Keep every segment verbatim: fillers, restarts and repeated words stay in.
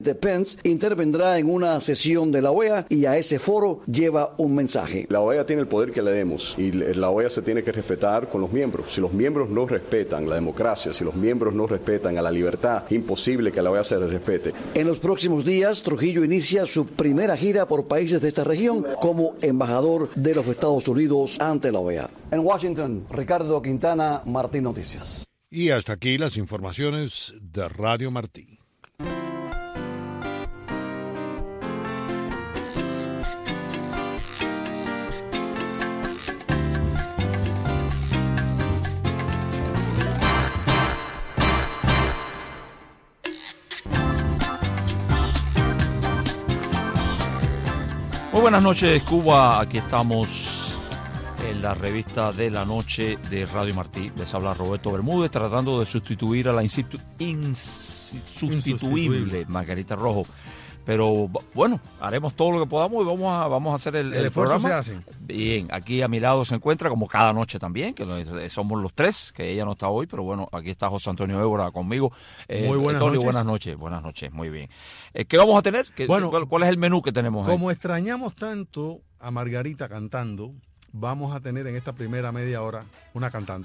Pence intervendrá en una sesión de la O E A y a ese foro lleva un mensaje. La O E A tiene el poder que le demos y la O E A se tiene que respetar con los miembros. Si los miembros no respetan la democracia, si los miembros no respetan a la libertad, imposible que a la O E A se le respete. En los próximos días, Trujillo inicia su primera gira por países de esta región como embajador de los Estados Unidos ante la O E A. En Washington, Ricardo Quintana, Martín Noticias. Y hasta aquí las informaciones de Radio Martí. Muy buenas noches, Cuba. Aquí estamos en la revista de la noche de Radio Martí. Les habla Roberto Bermúdez, tratando de sustituir a la insistu- insustituible Margarita Rojo. Pero bueno, haremos todo lo que podamos y vamos a, vamos a hacer el, el, el esfuerzo programa. se hace. Bien, aquí a mi lado se encuentra, como cada noche también, que somos los tres, que ella no está hoy, pero bueno, aquí está José Antonio Évora conmigo. Eh, muy buenas Tony, noches. Buenas noches, buenas noches, muy bien. Eh, ¿Qué vamos a tener? ¿Qué, bueno, cuál, ¿Cuál es el menú que tenemos ahí? Como extrañamos tanto a Margarita cantando, vamos a tener en esta primera media hora una cantante.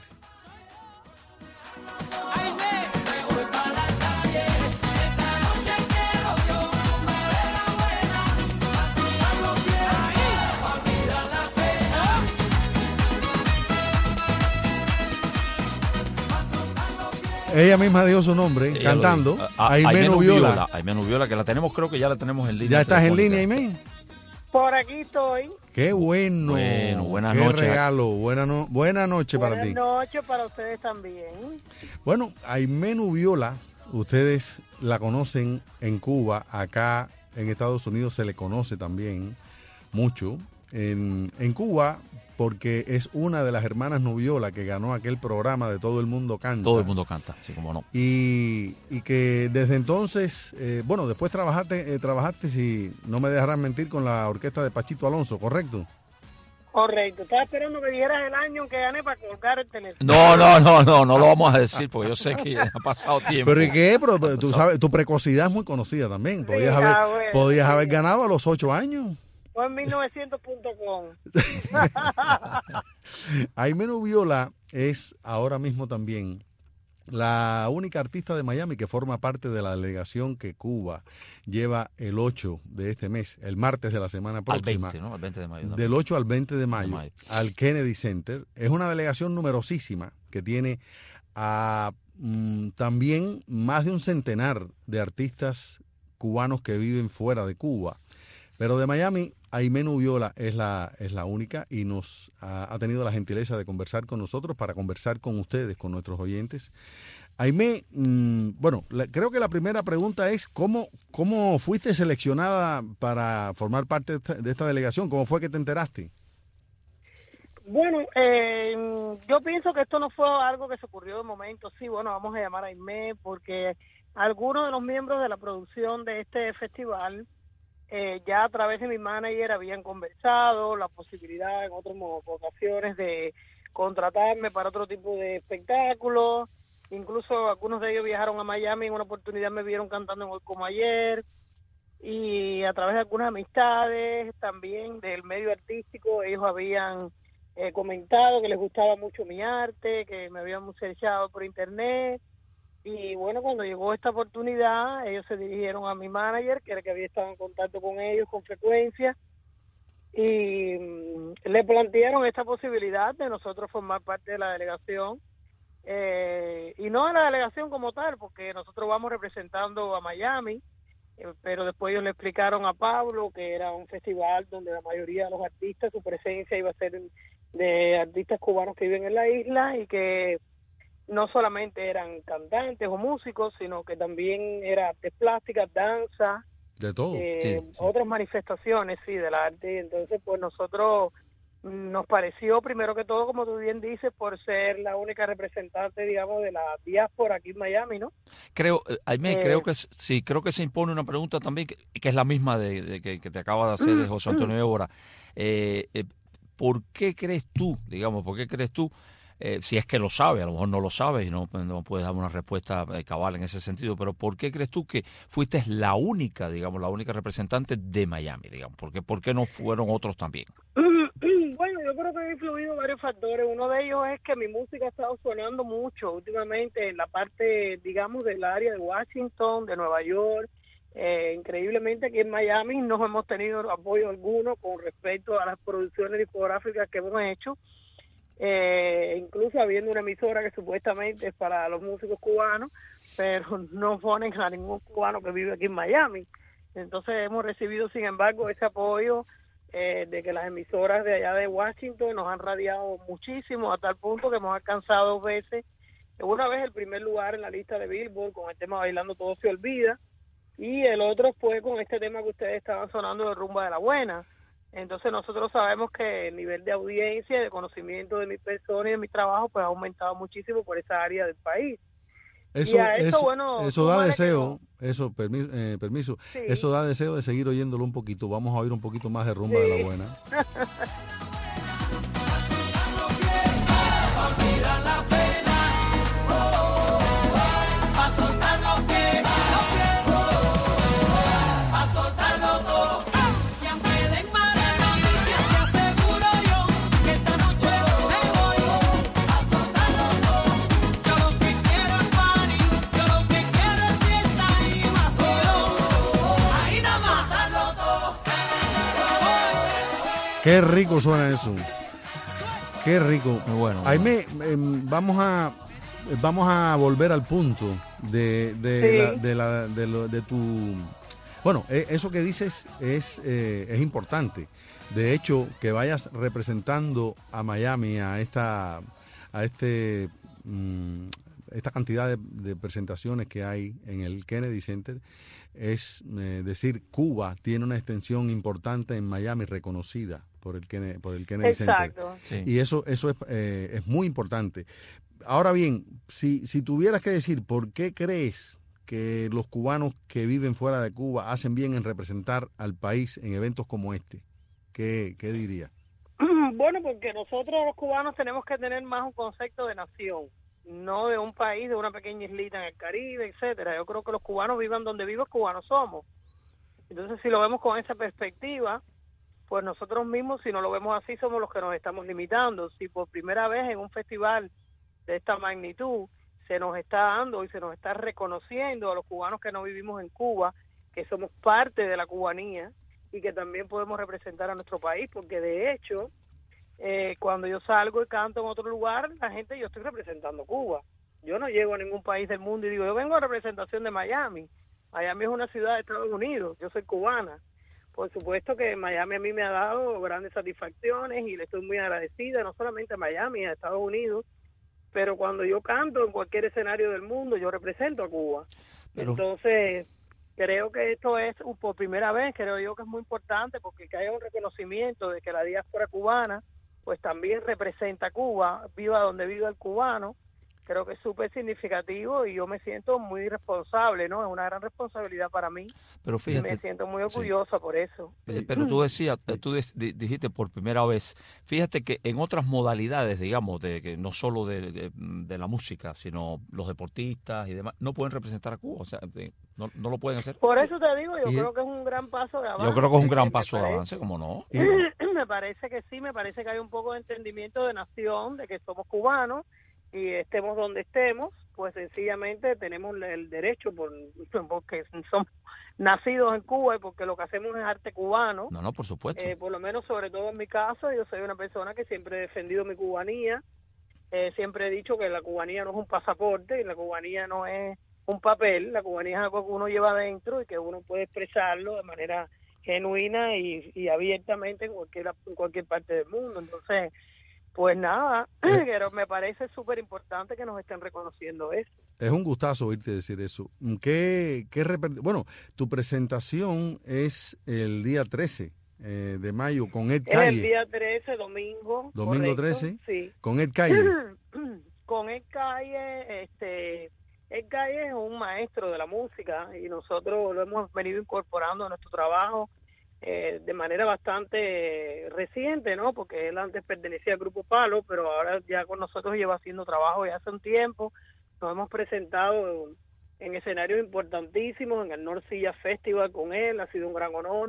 Ella misma dio su nombre, Ella cantando, a, a, Aimé Nubiola. Aimé Nubiola, que la tenemos, creo que ya la tenemos en línea. ¿Ya estás en línea, Aimé? Por aquí estoy. Qué bueno. Bueno, buenas Qué noches. regalo. Buena, no, buena noche para ti. Buenas noches para ustedes también. Bueno, Aimé Nubiola, ustedes la conocen en Cuba, acá en Estados Unidos se le conoce también mucho. En, en Cuba, porque es una de las hermanas Nubiola que ganó aquel programa de Todo el Mundo Canta. Todo el mundo canta, sí, como no. Y, y que desde entonces, eh, bueno, después trabajaste, eh, trabajaste, si no me dejarán mentir, con la orquesta de Pachito Alonso, ¿correcto? Correcto. Estaba esperando que dijeras el año en que gané para colgar el teléfono. No, no, no, no, no lo vamos a decir porque yo sé que ya ha pasado tiempo. Pero ¿y qué? Pero, pero tú sabes, tu precocidad es muy conocida también. Podías, Sí, haber, ah, bueno, podías sí. haber ganado a los ocho años. Fue en mil novecientos punto com. Aimé Nubiola es ahora mismo también la única artista de Miami que forma parte de la delegación que Cuba lleva el ocho de este mes, el martes de la semana próxima. Al veinte, ¿no? Al veinte de mayo. Del ocho al veinte de mayo, de mayo, al Kennedy Center. Es una delegación numerosísima que tiene a mm, también más de un centenar de artistas cubanos que viven fuera de Cuba. Pero de Miami, Aimé Nubiola es la, es la única y nos ha, ha tenido la gentileza de conversar con nosotros para conversar con ustedes, con nuestros oyentes. Aimé, mmm, bueno, la, creo que la primera pregunta es ¿cómo, cómo fuiste seleccionada para formar parte de esta, de esta delegación? ¿Cómo fue que te enteraste? Bueno, eh, yo pienso que esto no fue algo que se ocurrió de momento. Sí, bueno, vamos a llamar a Aimé porque algunos de los miembros de la producción de este festival Eh, ya a través de mi manager habían conversado la posibilidad en otras ocasiones de contratarme para otro tipo de espectáculos. Incluso algunos de ellos viajaron a Miami, en una oportunidad me vieron cantando en Hoy Como Ayer, y a través de algunas amistades también del medio artístico ellos habían eh, comentado que les gustaba mucho mi arte, que me habían searchado por internet. Y bueno, cuando llegó esta oportunidad, ellos se dirigieron a mi manager, que era el que había estado en contacto con ellos con frecuencia, y um, le plantearon esta posibilidad de nosotros formar parte de la delegación, eh, y no de la delegación como tal, porque nosotros vamos representando a Miami, eh, pero después ellos le explicaron a Pablo que era un festival donde la mayoría de los artistas, su presencia iba a ser de artistas cubanos que viven en la isla, y que no solamente eran cantantes o músicos, sino que también era artes plásticas, danza, de todo, eh, sí, sí. otras manifestaciones, sí, del arte. Entonces, pues nosotros nos pareció, primero que todo, como tú bien dices, por ser la única representante, digamos, de la diáspora aquí en Miami, ¿no? Creo, Aimé, Eh, creo que sí, creo que se impone una pregunta también que, que es la misma de, de que, que te acaba de hacer José Antonio Évora. Eh, eh, ¿Por qué crees tú, digamos, por qué crees tú eh, si es que lo sabe, a lo mejor no lo sabe y no, no puedes dar una respuesta eh, cabal en ese sentido, pero ¿por qué crees tú que fuiste la única, digamos, la única representante de Miami, digamos? ¿Por qué, por qué no fueron otros también? Bueno, yo creo que han influido varios factores. Uno de ellos es que mi música ha estado sonando mucho últimamente en la parte, digamos, del área de Washington, de Nueva York. Eh, increíblemente aquí en Miami no hemos tenido apoyo alguno con respecto a las producciones discográficas que hemos hecho. Eh, incluso habiendo una emisora que supuestamente es para los músicos cubanos, pero no ponen a ningún cubano que vive aquí en Miami. Entonces hemos recibido, sin embargo, ese apoyo eh, de que las emisoras de allá de Washington nos han radiado muchísimo, a tal punto que hemos alcanzado dos veces, una vez el primer lugar en la lista de Billboard con el tema Bailando Todo Se Olvida, y el otro fue con este tema que ustedes estaban sonando de Rumba de la Buena. Entonces nosotros sabemos que el nivel de audiencia y de conocimiento de mi persona y de mi trabajo pues ha aumentado muchísimo por esa área del país. Eso, y a eso, eso, bueno, eso da súmale que deseo, no. eso, permiso, eh, permiso, Sí. eso da deseo de seguir oyéndolo un poquito. Vamos a oír un poquito más de Rumba de Sí. la Buena. Qué rico suena eso. Qué rico. Muy bueno. Ahí me, em, vamos a vamos a volver al punto de de, Sí. la, de, la, de, lo- de tu bueno, eh, eso que dices es eh, es importante. De hecho, que vayas representando a Miami a esta a este mm, esta cantidad de, de presentaciones que hay en el Kennedy Center. Es eh, decir, Cuba tiene una extensión importante en Miami reconocida por el Kennedy, por el Kennedy Center. Exacto. Sí. Y eso eso es, eh, es muy importante. Ahora bien, si, si tuvieras que decir por qué crees que los cubanos que viven fuera de Cuba hacen bien en representar al país en eventos como este, ¿qué, qué dirías? Bueno, porque nosotros los cubanos tenemos que tener más un concepto de nación, no de un país, de una pequeña islita en el Caribe, etcétera. Yo creo que los cubanos vivan donde vivan, cubanos somos. Entonces, si lo vemos con esa perspectiva, pues nosotros mismos, si no lo vemos así, somos los que nos estamos limitando. Si por primera vez en un festival de esta magnitud se nos está dando y se nos está reconociendo a los cubanos que no vivimos en Cuba, que somos parte de la cubanía y que también podemos representar a nuestro país, porque de hecho, eh, cuando yo salgo y canto en otro lugar, la gente, yo estoy representando Cuba. Yo no llego a ningún país del mundo y digo, yo vengo a representación de Miami. Miami es una ciudad de Estados Unidos, yo soy cubana. Por supuesto que Miami a mí me ha dado grandes satisfacciones y le estoy muy agradecida, no solamente a Miami, a Estados Unidos, pero cuando yo canto en cualquier escenario del mundo, yo represento a Cuba. Pero- Entonces, creo que esto es uh, por primera vez, creo yo que es muy importante, porque que haya un reconocimiento de que la diáspora cubana, pues también representa a Cuba, viva donde viva el cubano. Creo que es súper significativo y yo me siento muy responsable, ¿no? Es una gran responsabilidad para mí. Pero Y fíjate, me siento muy sí. orgullosa por eso. Eh, Pero tú decías, eh, tú des- di- dijiste por primera vez, fíjate que en otras modalidades, digamos, de que no solo de, de- de la música, sino los deportistas y demás, no pueden representar a Cuba, o sea, de- no, no lo pueden hacer. Por eso te digo, yo Y- creo que es un gran paso de avance. Yo creo que es un gran Me paso de parece- avance, como no. Y- Me parece que sí, me parece que hay un poco de entendimiento de nación, de que somos cubanos y estemos donde estemos, pues sencillamente tenemos el derecho, por porque somos nacidos en Cuba y porque lo que hacemos es arte cubano. No, no, por supuesto. Eh, por lo menos, sobre todo en mi caso, yo soy una persona que siempre he defendido mi cubanía. Eh, siempre he dicho que la cubanía no es un pasaporte y la cubanía no es un papel. La cubanía es algo que uno lleva adentro y que uno puede expresarlo de manera genuina y, y abiertamente en cualquier, en cualquier parte del mundo. Entonces, pues nada, pero me parece súper importante que nos estén reconociendo eso. Es un gustazo oírte decir eso. ¿Qué, qué reper- bueno, tu presentación es el día trece eh, de mayo con Ed Es el Calle. día trece, domingo. Domingo correcto, trece. Sí. Con Ed Calle. Con Ed Calle, este, Ed Calle es un maestro de la música y nosotros lo hemos venido incorporando a nuestro trabajo eh, de manera bastante reciente, ¿no? Porque él antes pertenecía al Grupo Palo, pero ahora ya con nosotros lleva haciendo trabajo ya hace un tiempo. Nos hemos presentado en escenarios importantísimos, en el North Sea Festival con él, ha sido un gran honor.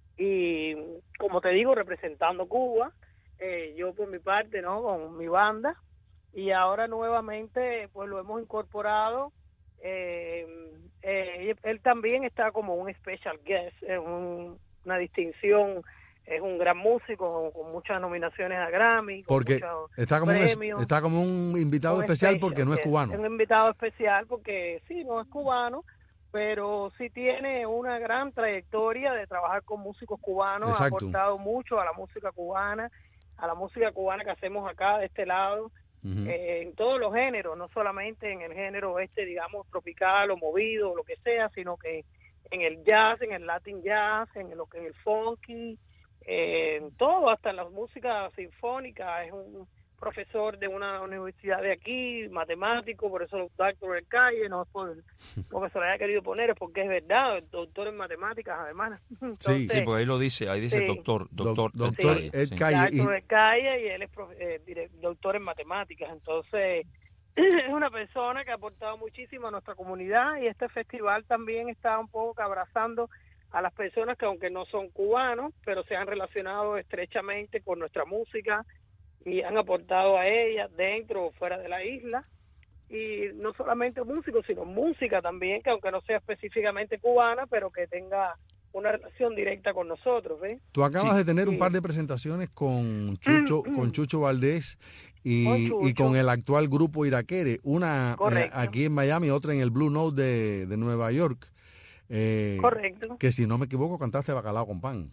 Y como te digo, representando Cuba, eh, yo por mi parte, ¿no? Con mi banda, y ahora nuevamente pues lo hemos incorporado. Eh, eh, él también está como un special guest, es un, una distinción, es un gran músico con, con muchas nominaciones a Grammy, con Porque está como, un, está como un invitado un especial porque no es cubano. Es un invitado especial porque sí, no es cubano, pero sí tiene una gran trayectoria de trabajar con músicos cubanos. Exacto. Ha aportado mucho a la música cubana, a la música cubana que hacemos acá de este lado. Uh-huh. eh, en todos los géneros, no solamente en el género este, digamos, tropical o movido o lo que sea, sino que en el jazz, en el latin jazz, en lo que en el funky, eh, en todo, hasta en la música sinfónica. Es un profesor de una universidad de aquí, matemático, por eso doctor del Calle, no es por, porque se lo haya querido poner, es porque es verdad, doctor en matemáticas además. Entonces, sí, sí, porque ahí lo dice, ahí dice sí, doctor, doctor, Do, doctor sí, Ed sí. Calle. Doctor Ed Calle, y él es profe, eh, doctor en matemáticas, entonces es una persona que ha aportado muchísimo a nuestra comunidad, y este festival también está un poco abrazando a las personas que aunque no son cubanos, pero se han relacionado estrechamente con nuestra música, y han aportado a ella dentro o fuera de la isla, y no solamente músicos, sino música también, que aunque no sea específicamente cubana, pero que tenga una relación directa con nosotros, ¿ves? Tú acabas sí, de tener sí. un par de presentaciones con Chucho, con Chucho Valdés y, Chucho. y con el actual grupo Irakere, una eh, aquí en Miami, otra en el Blue Note de, de Nueva York. Eh, Correcto. Que si no me equivoco cantaste Bacalao con Pan.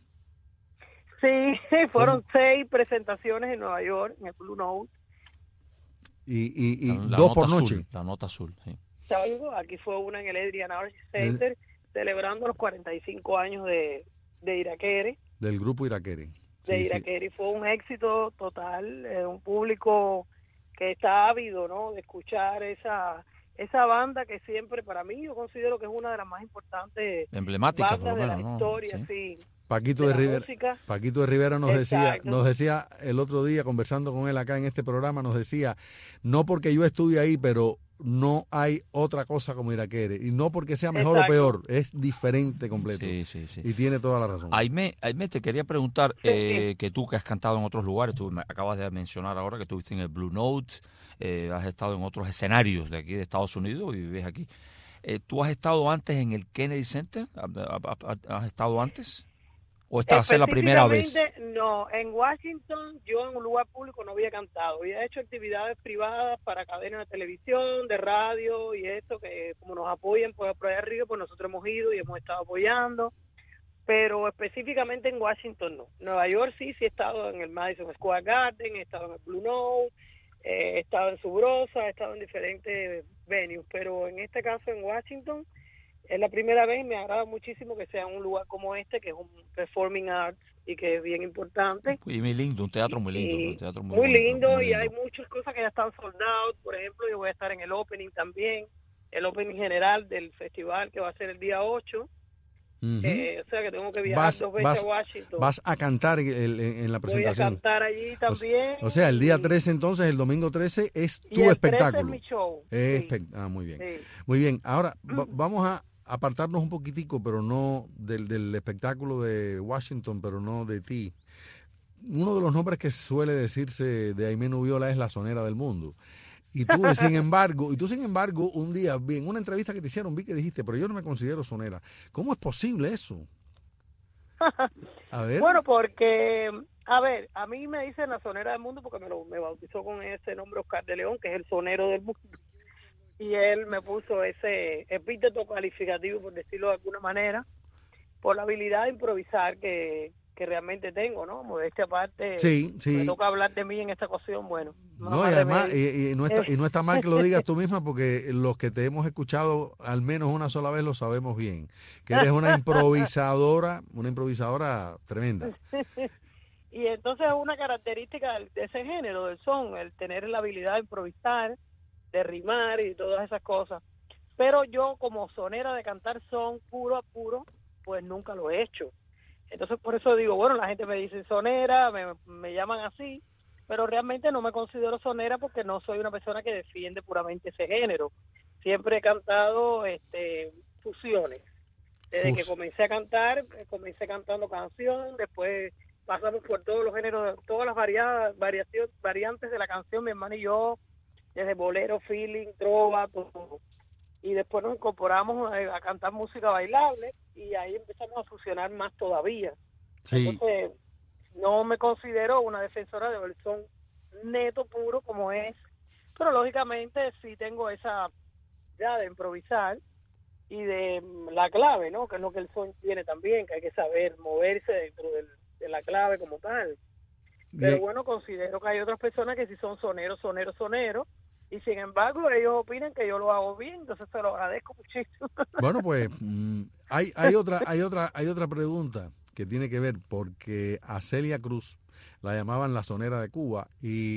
Sí, fueron ¿Cómo? seis presentaciones en Nueva York, en el Blue Note. Y, y, y la, dos la por noche. Azul, la nota azul, sí. Aquí fue una en el Adrian Arts Center, eh, celebrando los cuarenta y cinco años de, de Irakere. Del grupo Irakere. Sí, de Irakere. Sí. Fue un éxito total, eh, un público que está ávido, ¿no?, de escuchar esa... esa banda que siempre, para mí, yo considero que es una de las más importantes emblemáticas bandas por lo menos, de la ¿no? historia, sí. sí. Paquito de, de Rivera, música. Paquito de Rivera nos decía, nos decía el otro día, conversando con él acá en este programa, nos decía, no porque yo estuve ahí, pero no hay otra cosa como Irakere, y no porque sea mejor Exacto. o peor, es diferente completo. Sí, sí, sí. Y tiene toda la razón. Aime, Aime, te quería preguntar, sí, eh, sí. que tú que has cantado en otros lugares, tú me acabas de mencionar ahora que estuviste en el Blue Note, eh, has estado en otros escenarios de aquí de Estados Unidos y vives aquí. Eh, ¿Tú has estado antes en el Kennedy Center? ¿Has estado antes? ¿O esta va a ser la primera vez? No, en Washington yo en un lugar público no había cantado. Había hecho actividades privadas para cadenas de televisión, de radio y esto, que como nos apoyan por el Playa Río, pues nosotros hemos ido y hemos estado apoyando. Pero específicamente en Washington no. Nueva York sí, sí he estado en el Madison Square Garden, he estado en el Blue Note, eh, he estado en Subrosa, he estado en diferentes venues, pero en este caso en Washington es la primera vez y me agrada muchísimo que sea un lugar como este, que es un performing arts y que es bien importante. Y muy lindo, un teatro muy lindo. Y, un teatro muy, muy, bonito, lindo, muy lindo y hay muchas cosas que ya están soldados. Por ejemplo, yo voy a estar en el opening también, el opening general del festival que va a ser el día ocho. Uh-huh. eh, o sea que tengo que viajar vas, dos veces vas, a Washington. Vas a cantar en, en, en la presentación. Voy a cantar allí también. O, o sea, el día trece entonces, el domingo trece es tu y el espectáculo. trece es mi show. Espe- sí. Ah, muy bien. Sí. Muy bien. Ahora va, vamos a apartarnos un poquitico, pero no del, del espectáculo de Washington, pero no de ti. Uno de los nombres que suele decirse de Aimé Nubiola es la sonera del mundo. Y tú, sin embargo, y tú sin embargo, un día, vi en una entrevista que te hicieron, vi que dijiste, pero yo no me considero sonera. ¿Cómo es posible eso? A ver. Bueno, porque, a ver, a mí me dicen la sonera del mundo porque me, lo, me bautizó con ese nombre Oscar de León, que es el sonero del mundo. Y él me puso ese epíteto calificativo, por decirlo de alguna manera, por la habilidad de improvisar que, que realmente tengo, ¿no? Modestia aparte, sí, sí. me toca hablar de mí en esta ocasión, bueno. No, y además, y, y, no está, y no está mal que lo digas tú misma, porque los que te hemos escuchado al menos una sola vez lo sabemos bien, que eres una improvisadora, una improvisadora tremenda. Y entonces es una característica de ese género, del son, el tener la habilidad de improvisar, de rimar y todas esas cosas. Pero yo como sonera de cantar son puro a puro, pues nunca lo he hecho. Entonces por eso digo, bueno, la gente me dice sonera, me, me llaman así, pero realmente no me considero sonera porque no soy una persona que defiende puramente ese género. Siempre he cantado este, fusiones. Desde Fus. que comencé a cantar, comencé cantando canción, después pasamos por todos los géneros, todas las variadas, variación, variantes de la canción, mi hermano y yo, desde bolero, feeling, trova, todo. Y después nos incorporamos a, a cantar música bailable y ahí empezamos a fusionar más todavía. Sí. Entonces, no me considero una defensora del son neto, puro, como es, pero lógicamente sí tengo esa ya de improvisar y de la clave, ¿no? Que es lo que el son tiene también, que hay que saber moverse dentro del, de la clave como tal. Pero Bien. bueno, considero que hay otras personas que sí son soneros, soneros, soneros, y sin embargo ellos opinan que yo lo hago bien, entonces se lo agradezco muchísimo. Bueno, pues mm, hay hay otra hay otra hay otra pregunta que tiene que ver porque a Celia Cruz la llamaban la sonera de Cuba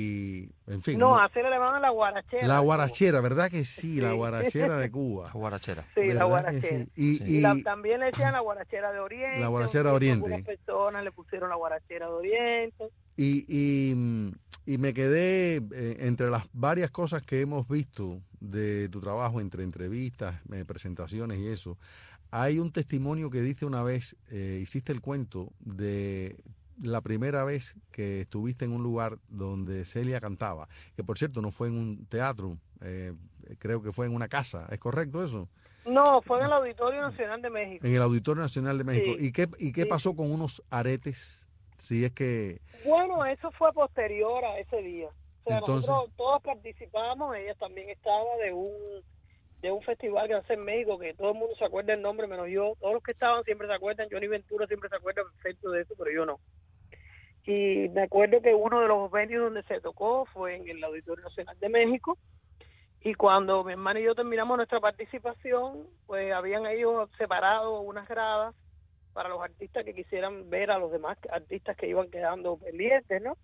y, en fin. No, no a Celia le llamaban la guarachera. La guarachera, ¿verdad que sí? sí. La guarachera de Cuba. La guarachera. Sí, la guarachera. Sí? Y, sí. y, y la, también le decían la guarachera de Oriente. La guarachera de Oriente. Algunas personas le pusieron la guarachera de Oriente. Y, y, y me quedé eh, entre las varias cosas que hemos visto de tu trabajo, entre entrevistas, eh, presentaciones y eso. Hay un testimonio que dice una vez, eh, hiciste el cuento de la primera vez que estuviste en un lugar donde Celia cantaba, que por cierto no fue en un teatro, eh, creo que fue en una casa, ¿es correcto eso? No, fue en el Auditorio Nacional de México. En el Auditorio Nacional de México. Sí. ¿Y qué, y qué sí. pasó con unos aretes? Si es que... Bueno, eso fue posterior a ese día. O sea, Entonces... nosotros todos participamos, ella también estaba de un de un festival que hace en México, que todo el mundo se acuerda el nombre, menos yo. Todos los que estaban siempre se acuerdan, Johnny Ventura siempre se acuerda perfecto de eso, pero yo no. Y me acuerdo que uno de los venues donde se tocó fue en el Auditorio Nacional de México, y cuando mi hermano y yo terminamos nuestra participación, pues habían ellos separado unas gradas para los artistas que quisieran ver a los demás artistas que iban quedando pendientes, ¿no?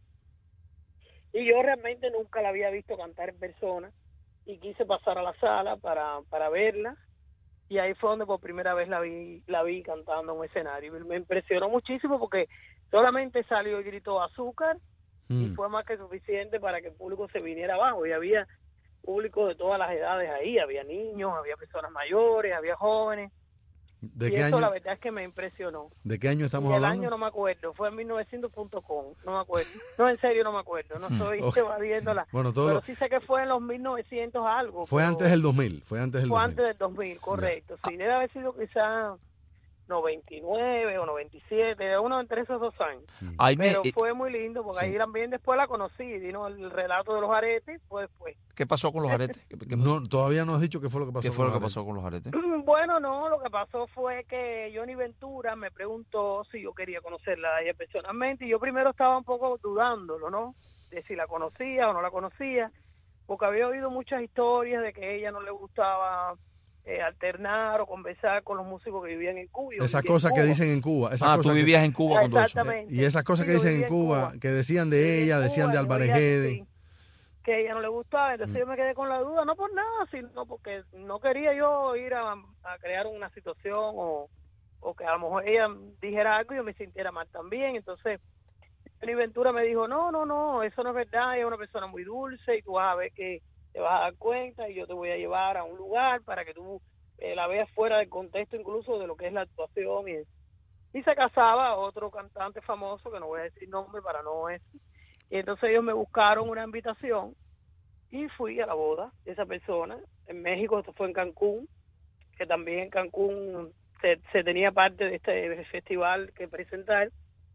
Y yo realmente nunca la había visto cantar en persona, y quise pasar a la sala para, para verla, y ahí fue donde por primera vez la vi la vi cantando en un escenario. Me impresionó muchísimo porque solamente salió y gritó azúcar, mm. y fue más que suficiente para que el público se viniera abajo, y había público de todas las edades ahí, había niños, había personas mayores, había jóvenes. ¿De y qué eso año? La verdad es que me impresionó. ¿De qué año estamos y el hablando? El año no me acuerdo, fue en mil novecientos punto com, no me acuerdo. No, en serio no me acuerdo, no estoy okay. evadiéndola. Bueno, todo pero lo... sí sé que fue en los mil novecientos algo. Fue antes del dos mil, fue antes del fue dos mil. Fue antes del dos mil, correcto. Ya. Sí, debe haber sido quizás noventa y nueve o noventa y siete, uno entre esos dos años. Ay, pero me, fue muy lindo porque sí. ahí también después la conocí, vino el relato de los aretes, fue después. ¿Qué pasó con los aretes? ¿Qué, qué no, todavía no has dicho qué fue lo que pasó. ¿Qué fue con lo que los pasó con los aretes? Bueno, no, lo que pasó fue que Johnny Ventura me preguntó si yo quería conocerla a ella personalmente, y yo primero estaba un poco dudándolo, ¿no? De si la conocía o no la conocía, porque había oído muchas historias de que a ella no le gustaba eh, alternar o conversar con los músicos que vivían en Cuba. Esas cosas que dicen en Cuba. Esas ah, cosas tú vivías que... en Cuba con todo eso. Y esas cosas sí, que dicen en Cuba, Cuba, que decían de sí, ella, Cuba, decían de Álvarez Gede. Que a ella no le gustaba, entonces mm. yo me quedé con la duda, no por nada, sino porque no quería yo ir a, a crear una situación o, o que a lo mejor ella dijera algo y yo me sintiera mal también. Entonces Johnny Ventura me dijo, no, no, no, eso no es verdad, ella es una persona muy dulce y tú vas a ver que te vas a dar cuenta y yo te voy a llevar a un lugar para que tú eh, la veas fuera del contexto incluso de lo que es la actuación. Y, y se casaba otro cantante famoso, que no voy a decir nombre para no es. Y entonces ellos me buscaron una invitación y fui a la boda de esa persona. En México, esto fue en Cancún, que también en Cancún se, se tenía parte de este festival que presentar.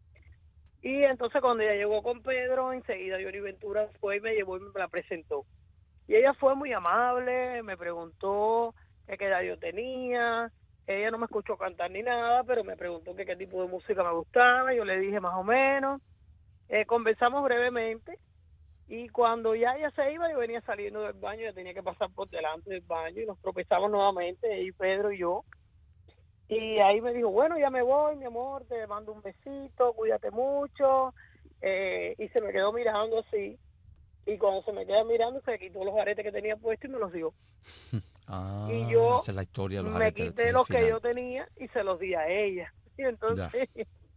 Y entonces cuando ella llegó con Pedro, enseguida Johnny Ventura fue y me llevó y me la presentó. Y ella fue muy amable, me preguntó qué edad yo tenía. Ella no me escuchó cantar ni nada, pero me preguntó que qué tipo de música me gustaba. Yo le dije más o menos. Eh, conversamos brevemente y cuando ya ella se iba, yo venía saliendo del baño, yo tenía que pasar por delante del baño y nos tropezamos nuevamente, ella, Pedro y yo. Y ahí me dijo, bueno, ya me voy, mi amor, te mando un besito, cuídate mucho. Eh, y se me quedó mirando así. Y cuando se me queda mirando, se quitó los aretes que tenía puestos y me los dio. Ah, y yo esa es la historia de los me aretes, quité los que yo tenía y se los di a ella. Y entonces... Ya.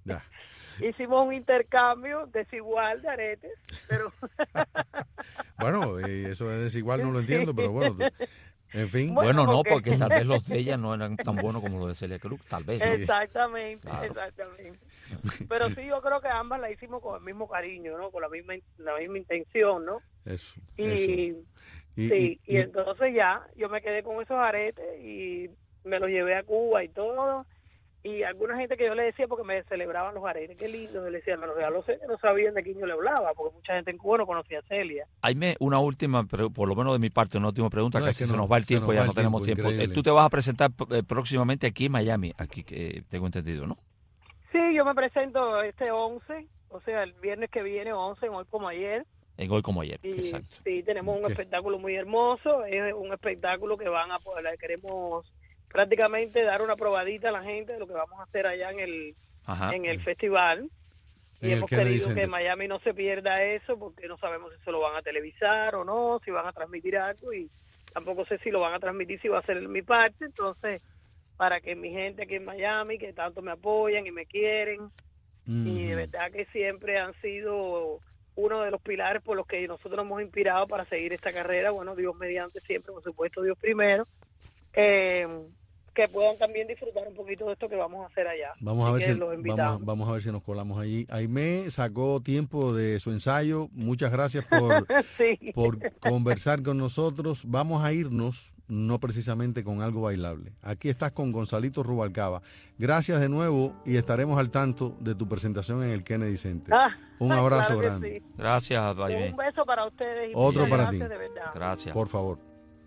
Ya. Hicimos un intercambio desigual de aretes, pero... Bueno, eh, eso de desigual no lo entiendo, pero bueno, en fin. Bueno, Bueno, no, porque- porque tal vez los de ella no eran tan buenos como los de Celia Cruz, tal vez. ¿no? Exactamente, Claro. exactamente. Pero sí, yo creo que ambas la hicimos con el mismo cariño, ¿no? Con la misma la misma intención, ¿no? Eso, Y, eso. Y, sí, y- y y- entonces ya yo me quedé con esos aretes y me los llevé a Cuba y todo. Y alguna gente que yo le decía, porque me celebraban los aretes, qué lindo, yo le decía, me los regaló Celia, no sabían de quién yo le hablaba, porque mucha gente en Cuba no conocía a Celia. Hayme, una última, pero por lo menos de mi parte, una última pregunta, No, es casi que se no- nos va el se tiempo, nos ya va no el tenemos tiempo, tiempo. Eh, increíble. Tú te vas a presentar eh, próximamente aquí en Miami, aquí que tengo entendido, ¿no? Sí, yo me presento este once, o sea, el viernes que viene, once, en Hoy Como Ayer. En Hoy Como Ayer, Y exacto. sí, tenemos un Ok. espectáculo muy hermoso, es un espectáculo que van a poder, queremos prácticamente dar una probadita a la gente de lo que vamos a hacer allá en el Ajá. en el festival. Y En el hemos Kennedy querido Center. que Miami no se pierda eso, porque no sabemos si se lo van a televisar o no, si van a transmitir algo, y tampoco sé si lo van a transmitir, si va a ser en mi parte. Entonces, para que mi gente aquí en Miami, que tanto me apoyan y me quieren, y de Mm. verdad que siempre han sido uno de los pilares por los que nosotros nos hemos inspirado para seguir esta carrera. Bueno, Dios mediante siempre, por supuesto, Dios primero. Eh, que puedan también disfrutar un poquito de esto que vamos a hacer allá. Vamos a Así ver que si los vamos, invitamos. vamos a ver si nos colamos allí. Aimé sacó tiempo de su ensayo. Muchas gracias por, Sí. por conversar con nosotros. Vamos a irnos, no precisamente con algo bailable. Aquí estás con Gonzalito Rubalcaba. Gracias de nuevo y estaremos al tanto de tu presentación en el Kennedy Center. Ah, Un abrazo claro que grande. sí. Gracias, Aimé. Un beso para ustedes y Otro muchas para ti. gracias, de verdad. Gracias. Por favor.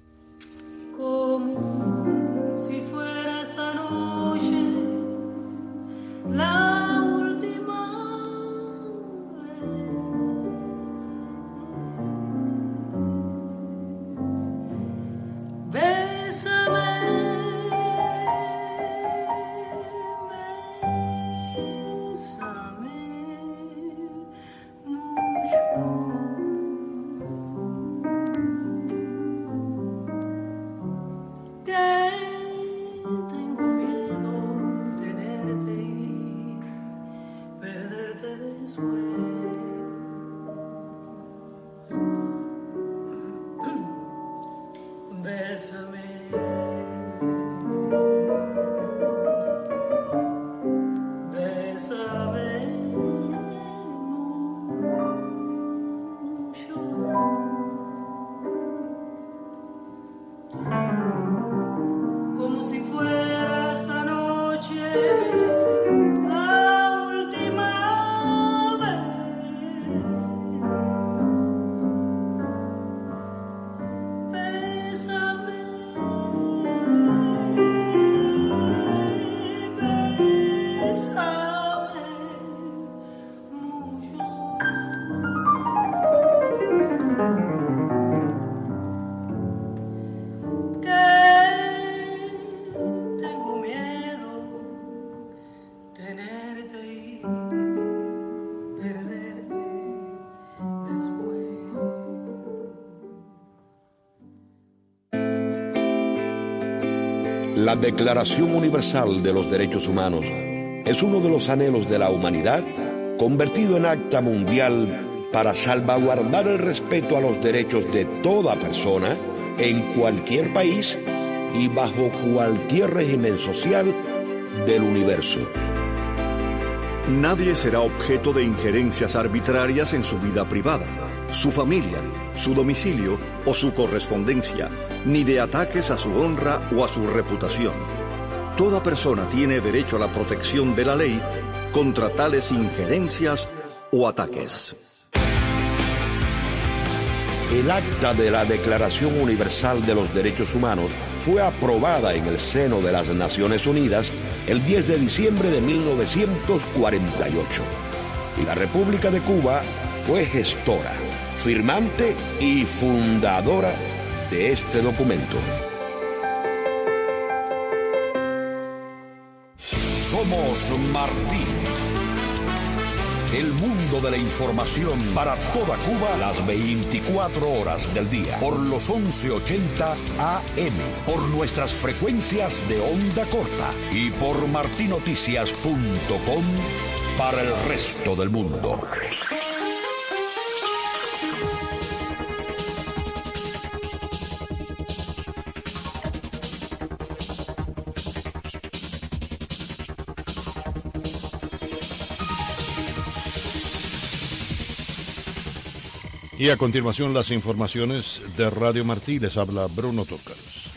Como si fuera esta noche la última vez. Bésame, bésame mucho. Tengo miedo tenerte y perderte después. Bésame. Bésame mucho. Como si fuera esta noche la última vez. Bésame, bésame mucho. Que tengo miedo tenerte y perderte después. La Declaración Universal de los Derechos Humanos es uno de los anhelos de la humanidad convertido en acta mundial para salvaguardar el respeto a los derechos de toda persona en cualquier país y bajo cualquier régimen social del universo. Nadie será objeto de injerencias arbitrarias en su vida privada, su familia, su domicilio o su correspondencia, ni de ataques a su honra o a su reputación. Toda persona tiene derecho a la protección de la ley contra tales injerencias o ataques. El acta de la Declaración Universal de los Derechos Humanos fue aprobada en el seno de las Naciones Unidas el diez de diciembre de mil novecientos cuarenta y ocho. Y la República de Cuba fue gestora, firmante y fundadora de este documento. Somos Martín. El mundo de la información para toda Cuba las veinticuatro horas del día. Por los once ochenta A M. Por nuestras frecuencias de onda corta. Y por martinoticias punto com para el resto del mundo. Y a continuación las informaciones de Radio Martí. Les habla Bruno Tócaros.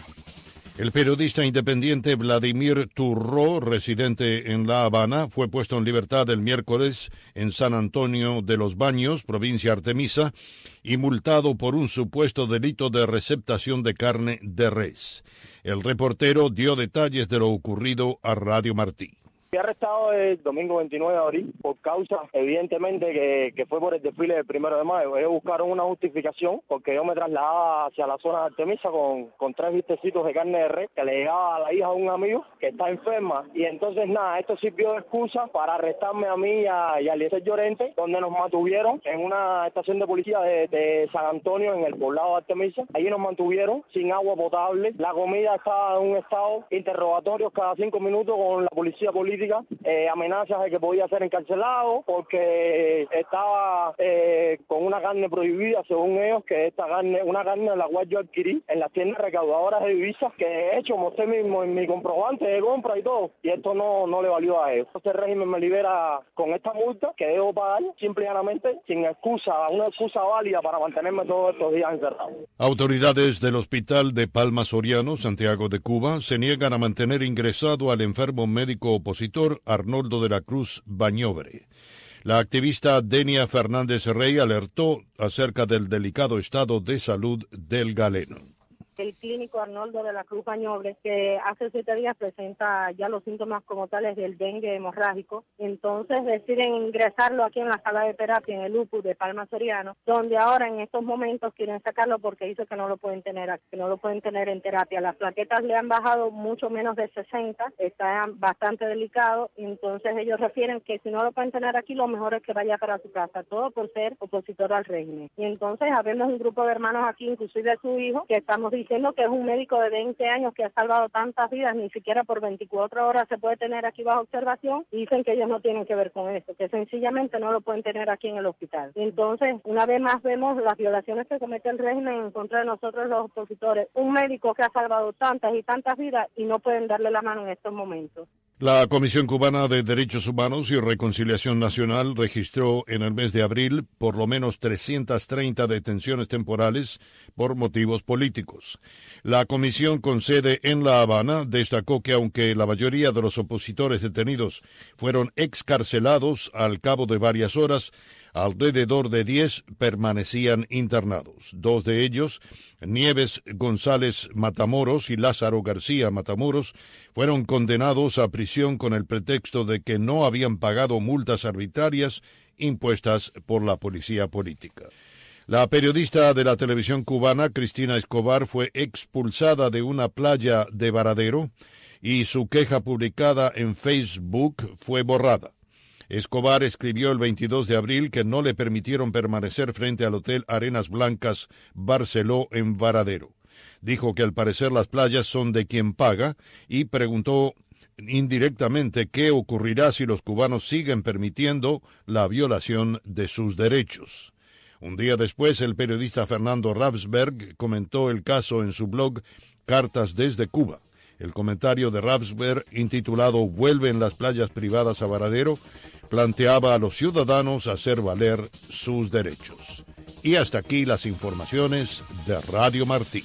El periodista independiente Vladimir Turró, residente en La Habana, fue puesto en libertad el miércoles en San Antonio de los Baños, provincia Artemisa, y multado por un supuesto delito de receptación de carne de res. El reportero dio detalles de lo ocurrido a Radio Martí. Fui arrestado el domingo veintinueve de abril por causa, evidentemente, que, que fue por el desfile del primero de mayo. Ellos buscaron una justificación porque yo me trasladaba hacia la zona de Artemisa con, con tres vistecitos de carne de res que le llegaba a la hija de un amigo que está enferma. Y entonces, nada, esto sirvió de excusa para arrestarme a mí y a, y a Eliezer Llorente, donde nos mantuvieron en una estación de policía de, de San Antonio, en el poblado de Artemisa. Allí nos mantuvieron sin agua potable. La comida estaba en un estado, interrogatorios cada cinco minutos con la policía política. Eh, amenazas de que podía ser encarcelado porque estaba eh, con una carne prohibida, según ellos, que esta carne, una carne de la cual yo adquirí en las tiendas recaudadoras de divisas, que de hecho mostré mismo en mi comprobante de compra y todo, y esto no, no le valió a ellos. Este régimen me libera con esta multa que debo pagar, simple y llanamente, sin excusa, una excusa válida para mantenerme todos estos días encerrado. Autoridades del Hospital de Palma Soriano, Santiago de Cuba, se niegan a mantener ingresado al enfermo médico opositor Arnoldo de la Cruz Bañobre. La activista Denia Fernández Rey alertó acerca del delicado estado de salud del galeno. El clínico Arnoldo de la Cruz Bañobre, que hace siete días presenta ya los síntomas como tales del dengue hemorrágico, entonces deciden ingresarlo aquí en la sala de terapia en el U P U de Palma Soriano, donde ahora en estos momentos quieren sacarlo porque dice que no lo pueden tener aquí, que no lo pueden tener en terapia. Las plaquetas le han bajado mucho menos de sesenta, está bastante delicado, entonces ellos refieren que si no lo pueden tener aquí, lo mejor es que vaya para su casa, todo por ser opositor al régimen. Y entonces habemos un grupo de hermanos aquí, inclusive su hijo, que estamos diciendo que es un médico de veinte años que ha salvado tantas vidas, ni siquiera por veinticuatro horas se puede tener aquí bajo observación, y dicen que ellos no tienen que ver con esto, que sencillamente no lo pueden tener aquí en el hospital. Entonces, una vez más vemos las violaciones que comete el régimen en contra de nosotros los opositores. Un médico que ha salvado tantas y tantas vidas y no pueden darle la mano en estos momentos. La Comisión Cubana de Derechos Humanos y Reconciliación Nacional registró en el mes de abril por lo menos trescientas treinta detenciones temporales por motivos políticos. La comisión con sede en La Habana destacó que aunque la mayoría de los opositores detenidos fueron excarcelados al cabo de varias horas, alrededor de diez permanecían internados. Dos de ellos, Nieves González Matamoros y Lázaro García Matamoros, fueron condenados a prisión con el pretexto de que no habían pagado multas arbitrarias impuestas por la policía política. La periodista de la televisión cubana, Cristina Escobar, fue expulsada de una playa de Varadero y su queja publicada en Facebook fue borrada. Escobar escribió el veintidós de abril que no le permitieron permanecer frente al Hotel Arenas Blancas Barceló en Varadero. Dijo que al parecer las playas son de quien paga y preguntó indirectamente qué ocurrirá si los cubanos siguen permitiendo la violación de sus derechos. Un día después, el periodista Fernando Ravsberg comentó el caso en su blog Cartas desde Cuba. El comentario de Ravsberg, intitulado «Vuelven las playas privadas a Varadero», planteaba a los ciudadanos hacer valer sus derechos. Y hasta aquí las informaciones de Radio Martí.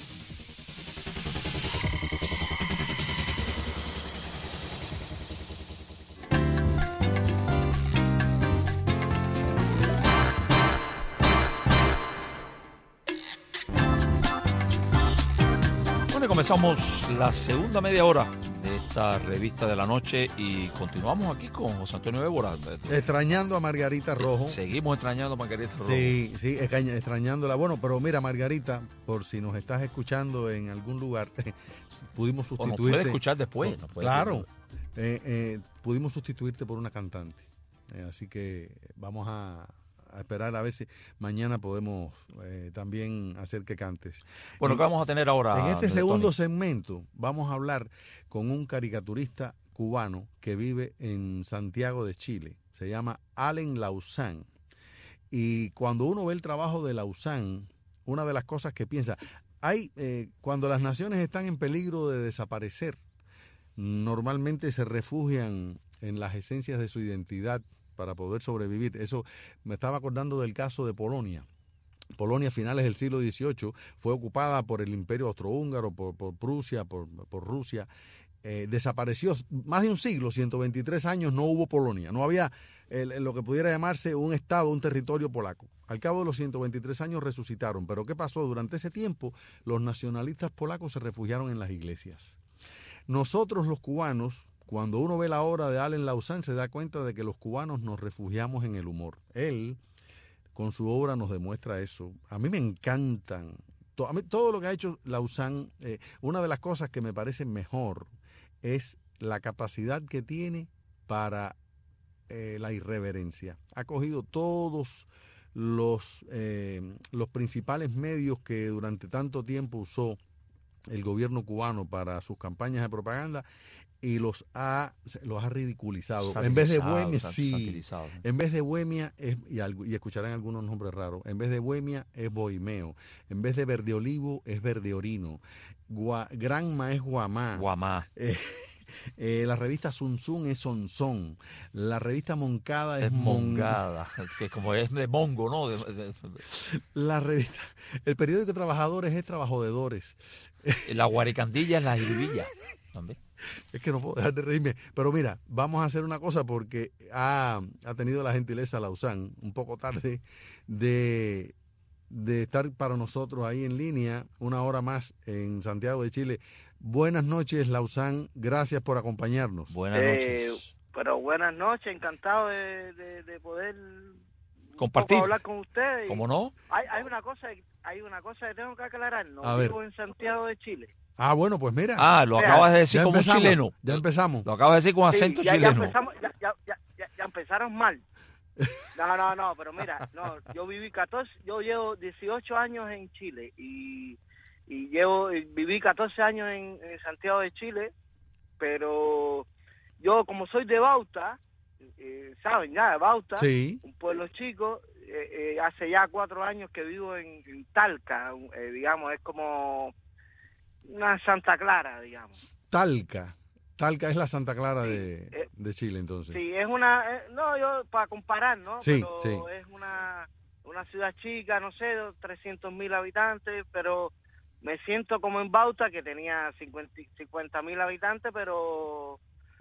Bueno, comenzamos la segunda media hora de esta revista de la noche y continuamos aquí con José Antonio Évora. Extrañando a Margarita Rojo. Seguimos extrañando a Margarita Rojo. Sí, sí, extrañándola. Bueno, pero mira, Margarita, por si nos estás escuchando en algún lugar, pudimos sustituirte. O nos puede escuchar después. No, claro, eh, eh, pudimos sustituirte por una cantante. Eh, así que vamos a, a esperar a ver si mañana podemos eh, también hacer que cantes. Bueno, ¿qué vamos a tener ahora? En este Tony? segundo segmento vamos a hablar con un caricaturista cubano que vive en Santiago de Chile. Se llama Allen Lauzán. Y cuando uno ve el trabajo de Lauzán, una de las cosas que piensa, hay eh, cuando las naciones están en peligro de desaparecer, normalmente se refugian en las esencias de su identidad para poder sobrevivir. Eso me estaba acordando del caso de Polonia. Polonia a finales del siglo dieciocho fue ocupada por el Imperio Austrohúngaro, por, por Prusia, por, por Rusia. Eh, desapareció más de un siglo, ciento veintitrés años no hubo Polonia, no había el, lo que pudiera llamarse un estado, un territorio polaco. Al cabo de los ciento veintitrés años resucitaron, pero ¿qué pasó? Durante ese tiempo los nacionalistas polacos se refugiaron en las iglesias. Nosotros los cubanos, cuando uno ve la obra de Allen Lauzán, se da cuenta de que los cubanos nos refugiamos en el humor. Él, con su obra, nos demuestra eso. A mí me encantan. To- a mí, todo lo que ha hecho Lauzán, eh, una de las cosas que me parece mejor es la capacidad que tiene para eh, la irreverencia. Ha cogido todos los, eh, los principales medios que durante tanto tiempo usó el gobierno cubano para sus campañas de propaganda y los ha los ha ridiculizado. En vez de bohemia, sí, en vez de bohemia es, y, algo, y escucharán algunos nombres raros, en vez de bohemia es bohemeo, en vez de verde olivo es verde orino, Gua, Granma es guamá, guamá. Eh, eh, la revista Sun Sun es Sonson, la revista Moncada es, es Mongada, mon... que como es de mongo, ¿no? De, de, de... La revista, el periódico Trabajadores es Trabajadores. La Guaricandilla es la jiribilla también. Es que no puedo dejar de reírme. Pero mira, vamos a hacer una cosa porque ha, ha tenido la gentileza Lauzán, un poco tarde, de, de estar para nosotros ahí en línea una hora más en Santiago de Chile. Buenas noches, Lauzán. Gracias por acompañarnos. Buenas noches. Eh, pero buenas noches, encantado de, de, de poder compartir, hablar con ustedes. ¿Cómo no? Hay, hay una cosa, hay una cosa que tengo que aclarar. No a vivo ver. en Santiago de Chile. Ah, bueno, pues mira. Ah, lo acabas de decir ya como empezamos, un chileno. Ya empezamos. Lo acabas de decir con acento sí, ya, chileno. Ya, empezamos, ya, ya, ya, ya, ya empezaron mal. No, no, no, pero mira, no, yo viví catorce, yo llevo dieciocho años en Chile y, y llevo viví catorce años en, en Santiago de Chile, pero yo como soy de Bauta, eh, saben ya, de Bauta, sí. Un pueblo chico, eh, eh, hace ya cuatro años que vivo en, en Talca, eh, digamos, es como una Santa Clara, digamos. Talca. Talca es la Santa Clara sí, de, eh, de Chile, entonces. Sí, es una... Eh, no, yo para comparar, ¿no? Sí, pero sí. es una, una ciudad chica, no sé, trescientos mil habitantes, pero me siento como en Bauta, que tenía cincuenta mil habitantes, pero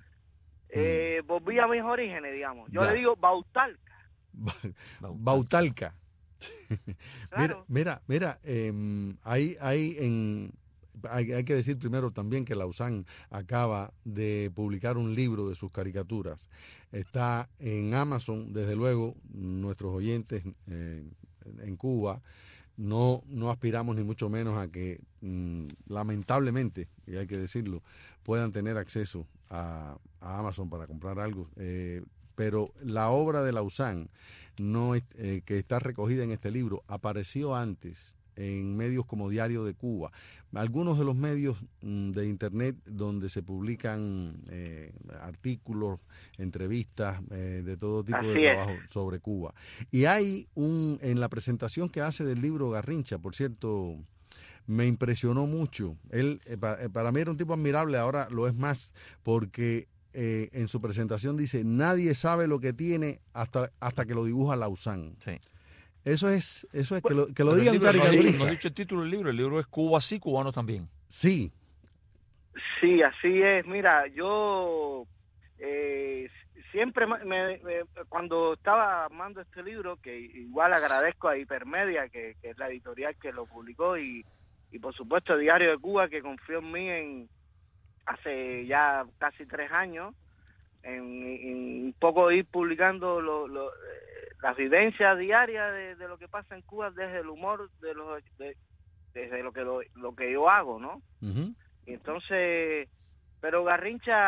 eh, mm. volví a mis orígenes, digamos. Yo ya. le digo Bautalca. Bautalca. Claro. Mira, mira, mira eh, hay, hay en... Hay, hay que decir primero también que Lauzán acaba de publicar un libro de sus caricaturas. Está en Amazon, desde luego, nuestros oyentes eh, en Cuba no, no aspiramos ni mucho menos a que, mmm, lamentablemente, y hay que decirlo, puedan tener acceso a, a Amazon para comprar algo. Eh, pero la obra de Lauzán, no, eh, que está recogida en este libro, apareció antes en medios como Diario de Cuba, algunos de los medios mm, de internet donde se publican eh, artículos, entrevistas, eh, de todo tipo Así de trabajo es. sobre Cuba. Y hay un, en la presentación que hace del libro Garrincha, por cierto, me impresionó mucho. Él, eh, pa, eh, para mí era un tipo admirable, ahora lo es más, porque eh, en su presentación dice, nadie sabe lo que tiene hasta, hasta que lo dibuja Lauzán. Sí. Eso es, eso es que lo, que lo Pero diga un caricaturista. No ha dicho el título del libro, el libro es Cuba sí, cubanos también. Sí. Sí, así es. Mira, yo eh, siempre me, me, cuando estaba armando este libro, que igual agradezco a Hipermedia, que, que es la editorial que lo publicó, y, y por supuesto Diario de Cuba, que confió en mí en hace ya casi tres años, en, en un poco ir publicando lo, lo, las vivencias diarias de, de lo que pasa en Cuba desde el humor, de los de, desde lo que lo, lo que yo hago, ¿no? Uh-huh. Y entonces, pero Garrincha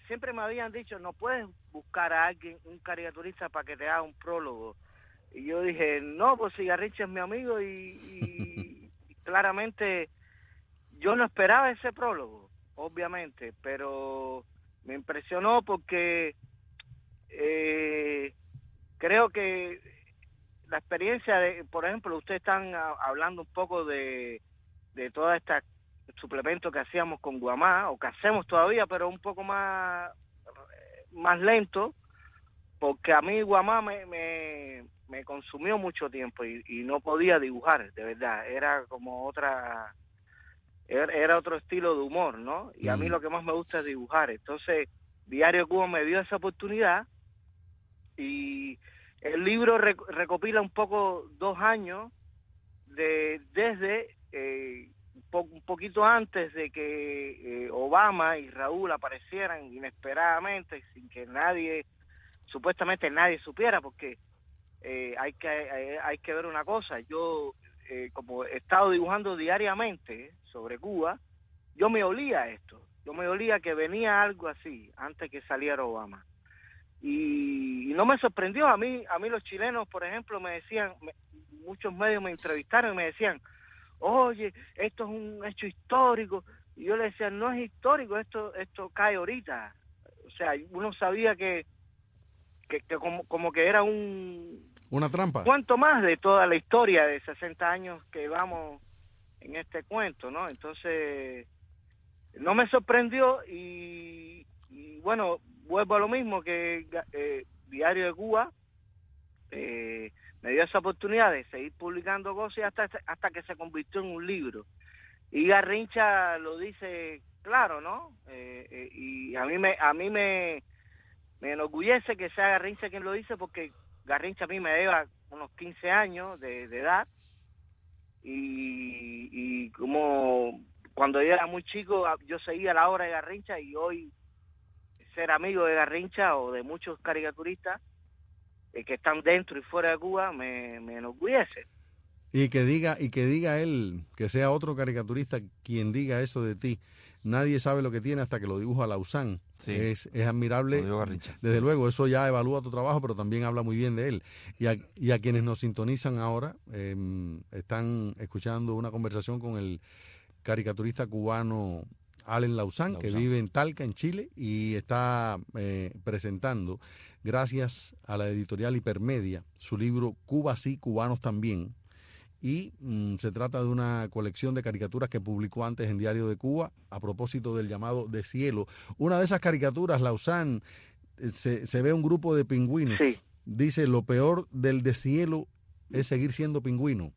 siempre me habían dicho, no puedes buscar a alguien, un caricaturista, para que te haga un prólogo. Y yo dije, no, pues si Garrincha es mi amigo, y, y, y claramente yo no esperaba ese prólogo, obviamente, pero me impresionó porque eh, creo que la experiencia de, por ejemplo, ustedes están a, hablando un poco de, de toda esta suplemento que hacíamos con Guamá, o que hacemos todavía, pero un poco más, más lento, porque a mí Guamá me, me, me consumió mucho tiempo y, y no podía dibujar, de verdad, era como otra, era, era otro estilo de humor, ¿no? Y a mí lo que más me gusta es dibujar. Entonces, Diario de Cuba me dio esa oportunidad, y el libro rec recopila un poco dos años de desde eh, un, po un poquito antes de que eh, Obama y Raúl aparecieran inesperadamente, sin que nadie, supuestamente nadie supiera, porque eh, hay que eh, hay que ver una cosa. Yo, eh, como he estado dibujando diariamente sobre Cuba, yo me olía esto, yo me olía que venía algo así antes que saliera Obama. Y, y no me sorprendió. A mí, a mí los chilenos, por ejemplo, me decían, me, muchos medios me entrevistaron y me decían, oye, esto es un hecho histórico. Y yo le decía, no es histórico, esto esto cae ahorita. O sea, uno sabía que, que, que como, como que era un... Una trampa. Cuanto más de toda la historia de sesenta años que vamos en este cuento, ¿no? Entonces, no me sorprendió y, y bueno, vuelvo a lo mismo, que eh, Diario de Cuba eh, me dio esa oportunidad de seguir publicando cosas hasta, hasta que se convirtió en un libro. Y Garrincha lo dice claro, ¿no? Eh, eh, y a mí me a mí me, me enorgullece que sea Garrincha quien lo dice, porque Garrincha a mí me lleva unos quince años de, de edad, y, y como cuando yo era muy chico yo seguía la obra de Garrincha, y hoy ser amigo de Garrincha o de muchos caricaturistas eh, que están dentro y fuera de Cuba me, me enorgullece. Y que diga y que diga él, que sea otro caricaturista quien diga eso de ti. Nadie sabe lo que tiene hasta que lo dibuja Lausán. Sí. Es, es admirable. Desde luego, eso ya evalúa tu trabajo, pero también habla muy bien de él. Y a, y a quienes nos sintonizan ahora, eh, están escuchando una conversación con el caricaturista cubano Allen Lausán, Lausán, que vive en Talca, en Chile, y está eh, presentando, gracias a la editorial Hipermedia, su libro Cuba sí, cubanos también. Y mm, se trata de una colección de caricaturas que publicó antes en Diario de Cuba a propósito del llamado Deshielo. Una de esas caricaturas, Lausán, eh, se, se ve un grupo de pingüinos. Sí. Dice, lo peor del deshielo es seguir siendo pingüino.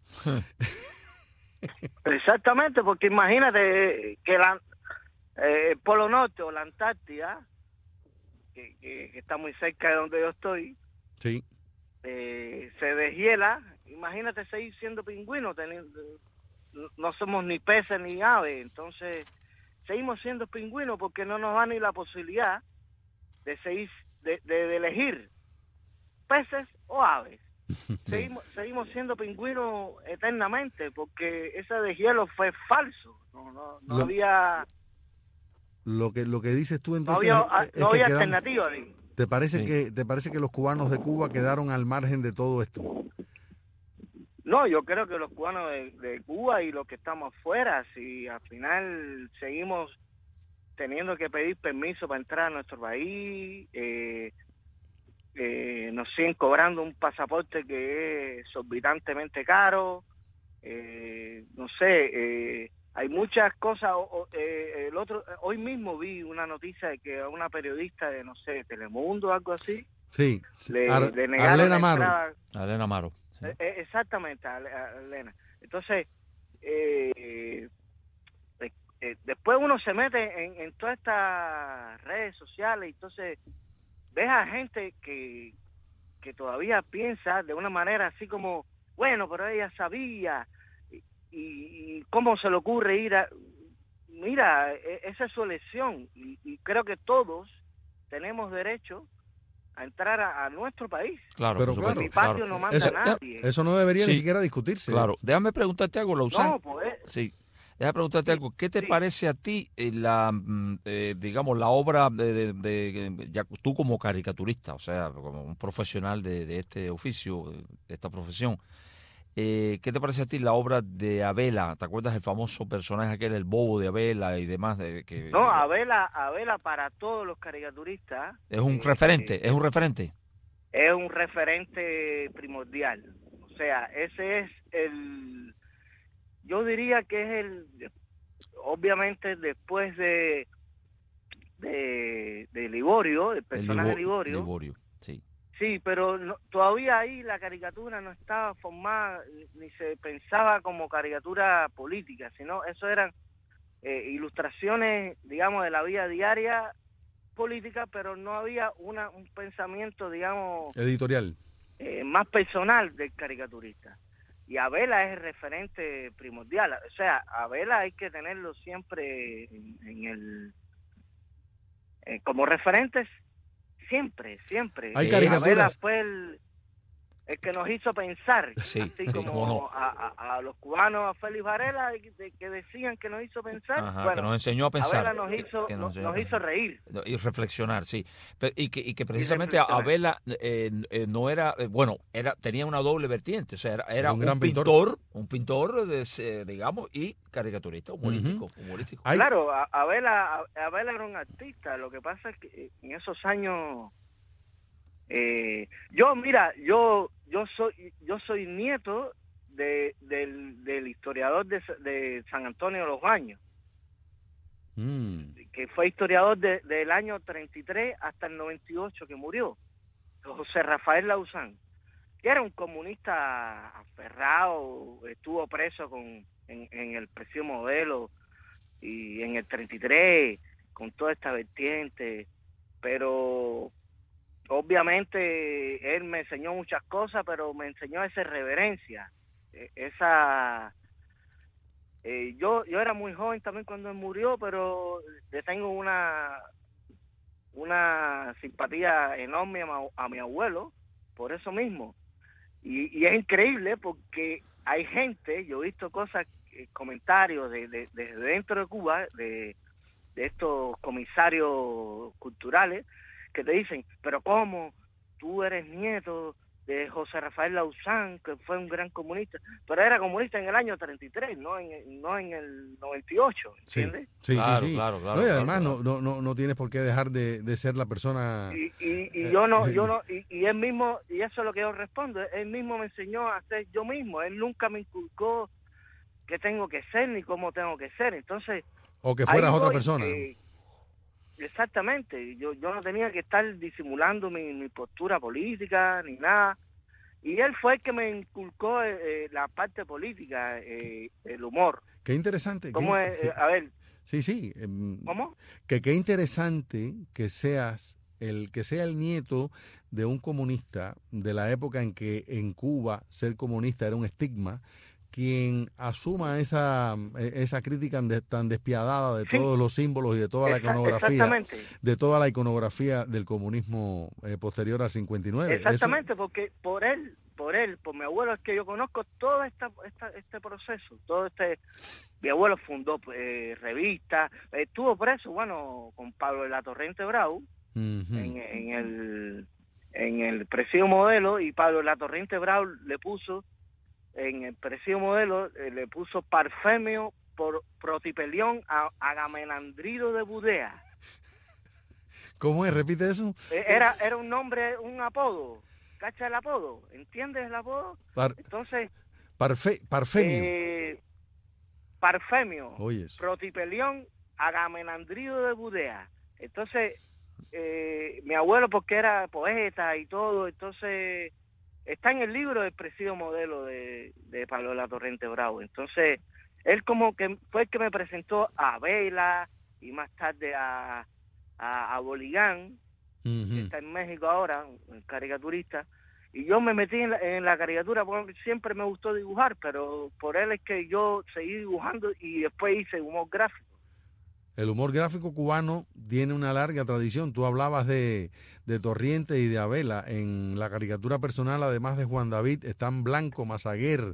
Exactamente, porque imagínate que la Eh, el Polo Norte o la Antártida, que, que, que está muy cerca de donde yo estoy, sí, eh, se deshiela. Imagínate seguir siendo pingüino, teniendo, no somos ni peces ni aves, entonces seguimos siendo pingüinos porque no nos da ni la posibilidad de seguir, de, de, de elegir peces o aves. Seguimos, seguimos siendo pingüinos eternamente, porque ese deshielo fue falso, no, no, no Lo... había... Lo que lo que dices tú entonces no había, es, es no había que alternativa. Quedamos, ¿te parece sí. que te parece que los cubanos de Cuba quedaron al margen de todo esto? No, yo creo que los cubanos de, de Cuba y los que estamos fuera, si al final seguimos teniendo que pedir permiso para entrar a nuestro país, eh, eh, nos siguen cobrando un pasaporte que es exorbitantemente caro, eh, no sé, eh, hay muchas cosas. Eh, el otro hoy mismo vi una noticia de que a una periodista de, no sé, Telemundo o algo así, sí, le, Ar le negaron Arlena la Amaro. entrada. Arlena Amaro. Sí. Eh, exactamente, Arlena. Entonces, eh, eh, eh, después uno se mete en, en todas estas redes sociales, y entonces ves a gente que, que todavía piensa de una manera así como, bueno, pero ella sabía... Y, y cómo se le ocurre ir a... Mira, esa es su elección, y, y creo que todos tenemos derecho a entrar a, a nuestro país. Claro, pero claro, mi patio claro. no manda eso, a nadie. Eso no debería sí, ni siquiera discutirse. Claro, déjame preguntarte algo, Lausán. No, pues... Sí, Déjame preguntarte algo. ¿Qué te sí. parece a ti eh, la, eh, digamos, la obra de, de, de ya, tú como caricaturista, o sea, como un profesional de, de este oficio, de esta profesión? Eh, ¿Qué te parece a ti la obra de Abela? ¿Te acuerdas del famoso personaje aquel, el bobo de Abela y demás? De, que, no, Abela, Abela para todos los caricaturistas. Es un eh, referente, eh, es un referente. Es un referente primordial. O sea, ese es el... Yo diría que es el... Obviamente después de de, de Liborio, el personaje el Libo, de Liborio. Liborio, sí. Sí, pero no, todavía ahí la caricatura no estaba formada, ni se pensaba como caricatura política, sino eso eran eh, ilustraciones, digamos, de la vida diaria política, pero no había una un pensamiento, digamos... editorial. Eh, más personal del caricaturista. Y Abela es el referente primordial. O sea, Abela hay que tenerlo siempre en, en el... Eh, como referentes, siempre, siempre. Hay eh, caricaturas. Abela fue el, el que nos hizo pensar, sí, así sí, como no. a, a, a los cubanos, a Félix Varela, de, que decían que nos hizo pensar. Ajá, bueno, que nos enseñó a pensar. Abela nos hizo, que nos, nos, nos hizo reír. Y reflexionar, sí. Pero, y, que, y que precisamente y Abela eh, eh, no era, eh, bueno, era tenía una doble vertiente. O sea, era, era un, un pintor, pintor, un pintor, de, digamos, y caricaturista, humorístico. Uh-huh. humorístico. Claro, Abela, Abela era un artista. Lo que pasa es que en esos años... Eh, yo, mira, yo yo soy yo soy nieto de del, del historiador de, de San Antonio de los Baños, mm. que fue historiador de, del año treinta y tres hasta el noventa y ocho que murió, José Rafael Lauzán, que era un comunista aferrado, estuvo preso con en, en el Presidio Modelo y en el treinta y tres con toda esta vertiente, pero obviamente él me enseñó muchas cosas, pero me enseñó esa reverencia, esa... Eh, yo yo era muy joven también cuando él murió, pero le tengo una una simpatía enorme a, ma, a mi abuelo, por eso mismo. Y, y es increíble porque hay gente, yo he visto cosas, eh, comentarios de, de, de dentro de Cuba, de, de estos comisarios culturales, que te dicen, pero ¿cómo? Tú eres nieto de José Rafael Lauzán, que fue un gran comunista, pero era comunista en el año treinta y tres, no en el, no en el noventa y ocho, ¿entiendes? Sí, sí, claro, sí. claro, claro. No, y además claro, no, no, no tienes por qué dejar de, de ser la persona... Y, y, y yo no, yo no, y, y él mismo, y eso es lo que yo respondo, él mismo me enseñó a ser yo mismo, él nunca me inculcó qué tengo que ser ni cómo tengo que ser, entonces... O que fueras otra persona. Eh, Exactamente, yo yo no tenía que estar disimulando mi, mi postura política ni nada, y él fue el que me inculcó eh, la parte política, eh, el humor. Qué interesante. ¿Cómo qué, es? sí. A ver. Sí, sí. Eh, ¿Cómo? Que qué interesante que seas el que sea el nieto de un comunista de la época en que en Cuba ser comunista era un estigma, quien asuma esa esa crítica tan despiadada de sí. todos los símbolos y de toda la iconografía, de toda la iconografía del comunismo eh, posterior al cincuenta y nueve. Exactamente, Eso... porque por él, por él, por mi abuelo es que yo conozco todo esta, esta este proceso, todo este. Mi abuelo fundó eh, revistas, estuvo preso, bueno, con Pablo de la Torrente Bravo, uh-huh. en, en el en el Presidio Modelo, y Pablo de la Torrente Bravo le puso en el Presidio Modelo, eh, le puso Parfemio por Protipelión a Agamenandrido de Budea. ¿Cómo es? ¿Repite eso? Era era un nombre, un apodo. ¿Cacha el apodo? ¿Entiendes el apodo? Par, Entonces... Parfe, Parfemio. Eh, Parfemio. Oyes. Protipelión Agamenandrido de Budea. Entonces, eh, mi abuelo, porque era poeta y todo, entonces... Está en el libro del Presidio Modelo de, de Pablo de la Torrente Bravo. Entonces, él como que fue el que me presentó a Abela y más tarde a, a, a Boligán, uh-huh. que está en México ahora, un caricaturista. Y yo me metí en la, en la caricatura porque siempre me gustó dibujar, pero por él es que yo seguí dibujando y después hice humor gráfico. El humor gráfico cubano tiene una larga tradición. Tú hablabas de, de Torriente y de Abela. En la caricatura personal, además de Juan David, están Blanco, Mazaguer,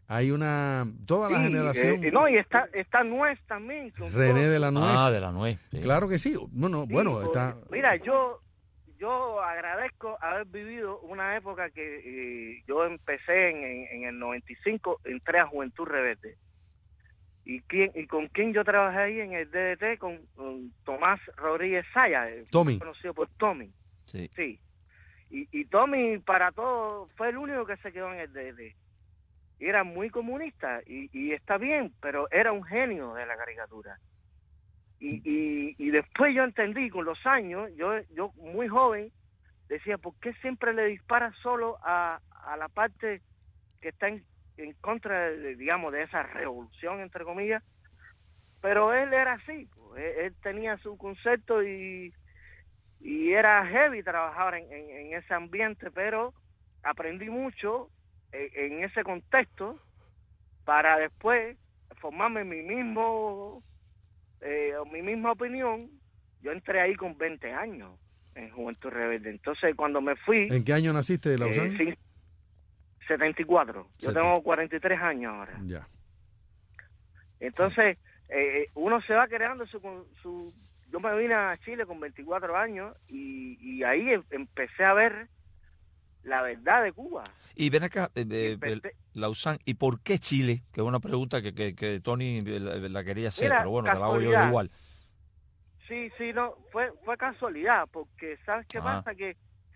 hay una, toda la Sí, generación. Eh, no, y está, está Nuez también. René de la Nuez. Ah, de la Nuez. Sí. Claro que sí. Bueno, Sí, bueno, porque, está. Mira, yo yo agradezco haber vivido una época que eh, yo empecé en, en, en el noventa y cinco, entré a Juventud Rebelde. ¿Y quién y con quién yo trabajé ahí en el D D T? Con, con Tomás Rodríguez Saya, Tommy. conocido por Tommy. Sí. Sí. Y, y Tommy, para todo, fue el único que se quedó en el D D T. Y era muy comunista, y, y está bien, pero era un genio de la caricatura. Y, y, y después yo entendí, con los años, yo yo muy joven, decía, ¿por qué siempre le dispara solo a, a la parte que está en, en contra, de, digamos, de esa revolución, entre comillas? Pero él era así, pues, él, él tenía su concepto y, y era heavy trabajar en, en, en ese ambiente, pero aprendí mucho en, en ese contexto para después formarme mi mismo... Eh, mi misma opinión. Yo entré ahí con veinte años en Juventud Rebelde. Entonces, cuando me fui... ¿En qué año naciste, de Lausanne? Eh, sí, setenta y cuatro. Yo setenta. tengo cuarenta y tres años ahora. Ya. Entonces, eh, uno se va creando su, su... Yo me vine a Chile con veinticuatro años y, y ahí em, empecé a ver la verdad de Cuba. Y ven acá, eh, eh, empecé... Lausanne, ¿y por qué Chile? Que es una pregunta que, que, que Tony la, la quería hacer, Mira, pero bueno, te la hago yo casualidad. igual. Sí, sí, no, fue fue casualidad, porque ¿sabes qué Ah. pasa? Que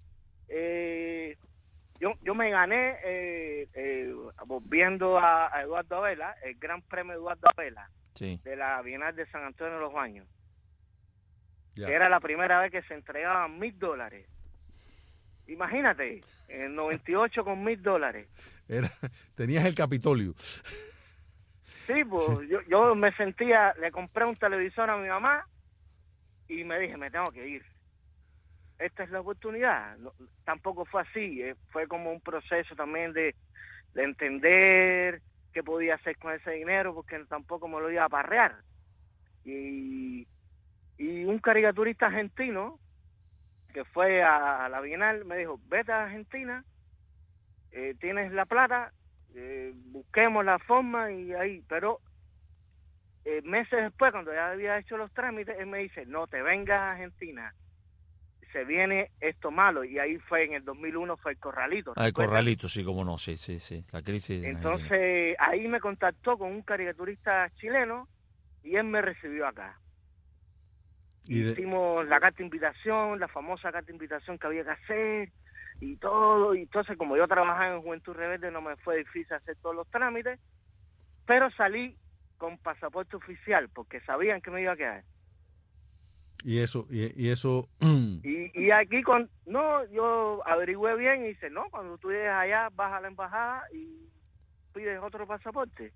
eh, yo yo me gané eh, eh, viendo a, a Eduardo Vela, el Gran Premio Eduardo Vela, Sí. de la Bienal de San Antonio de los Baños, Ya. que era la primera vez que se entregaban mil dólares. Imagínate, en el noventa y ocho con mil dólares. Era, tenías el Capitolio. Sí, pues yo, yo me sentía, le compré un televisor a mi mamá y me dije, me tengo que ir. Esta es la oportunidad. No, tampoco fue así, eh, fue como un proceso también de, de entender qué podía hacer con ese dinero, porque tampoco me lo iba a parrear. Y, y un caricaturista argentino que fue a, a la Bienal me dijo, vete a Argentina, eh, tienes la plata, eh, busquemos la forma y ahí, pero eh, meses después, cuando ya había hecho los trámites, él me dice, no te vengas a Argentina, se viene esto malo, y ahí fue en el dos mil uno, fue el Corralito. Ah, el ¿recuerdas? Corralito, sí, cómo no, sí, sí, sí, la crisis. en Argentina. Entonces ahí me contactó con un caricaturista chileno y él me recibió acá. Y de- Hicimos la carta de invitación, la famosa carta de invitación que había que hacer y todo. Y entonces, como yo trabajaba en Juventud Rebelde, no me fue difícil hacer todos los trámites, pero salí con pasaporte oficial porque sabían que me iba a quedar. y eso, y, y eso. Y, y aquí, con no, yo averigüé bien y dice, no, cuando tú llegues allá, vas a la embajada y pides otro pasaporte.